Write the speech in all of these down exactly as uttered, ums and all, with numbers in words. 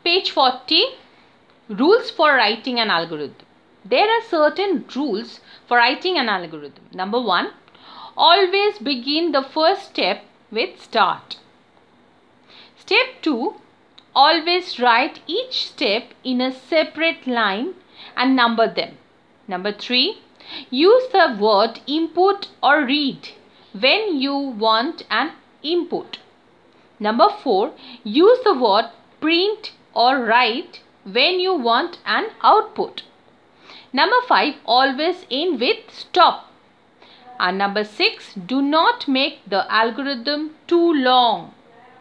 Page forty, rules for writing an algorithm. There are certain rules for writing an algorithm. Number one, always begin the first step with start. Step two, always write each step in a separate line and number them. Number three, use the word input or read when you want an input. Number four, use the word print or write when you want an output. Number five, always end with stop. And number six, do not make the algorithm too long.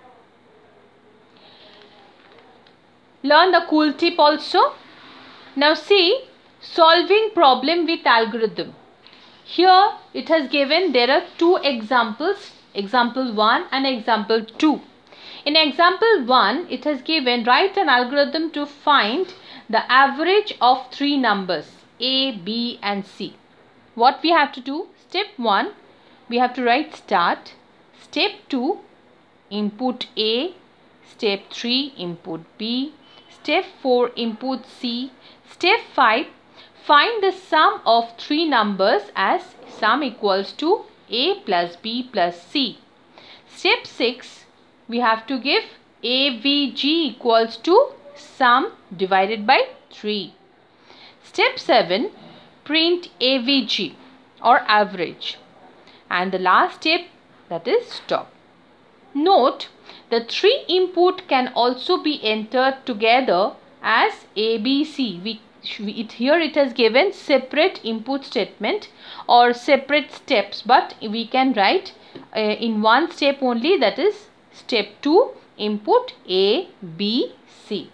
Learn the cool tip also. Now see, solving problem with algorithm. Here it has given there are two examples, example one and example two. In example one, it has given write an algorithm to find the average of three numbers A, B and C. What we have to do? Step one, we have to write start. Step two, input A. Step three, input B. Step four, input C. Step five, find the sum of three numbers as sum equals to A plus B plus C. Step six, we have to give A V G equals to sum divided by three. Step seven, print A V G or average. And the last step, that is stop. Note, the three input can also be entered together as A B C. We, it, here it has given separate input statement or separate steps, but we can write uh, in one step only, that is step two, input A, B, C.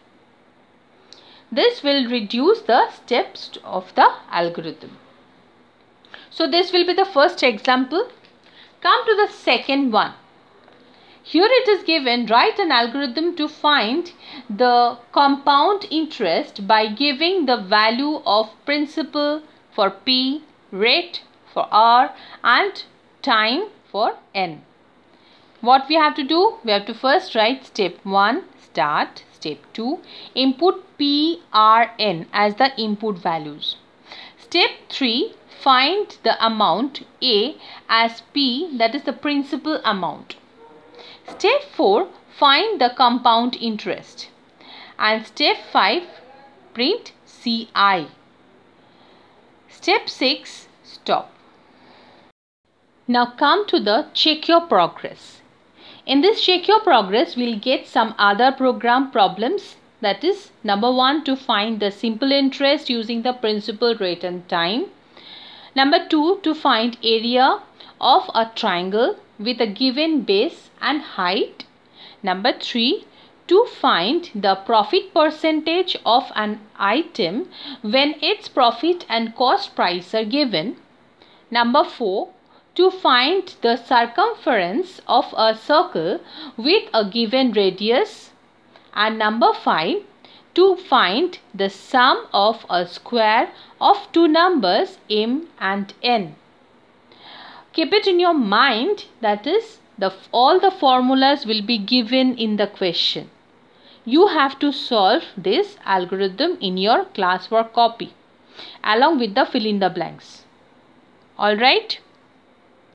This will reduce the steps of the algorithm. So this will be the first example. Come to the second one. Here it is given write an algorithm to find the compound interest by giving the value of principal for P, rate for R and time for N. What we have to do? We have to first write step one, start. Step two, input P, R, N as the input values. Step three, find the amount A as P, that is the principal amount. Step four, find the compound interest. And step five, print C I. Step six, stop. Now come to the check your progress. In this check your progress, we will get some other program problems. That is, number one, to find the simple interest using the principal, rate and time. Number two, to find area of a triangle with a given base and height. Number three, to find the profit percentage of an item when its profit and cost price are given. Number four, to find the circumference of a circle with a given radius. And number five, to find the sum of a square of two numbers M and N. Keep it in your mind, that is, the all the formulas will be given in the question. You have to solve this algorithm in your classwork copy along with the fill in the blanks. Alright?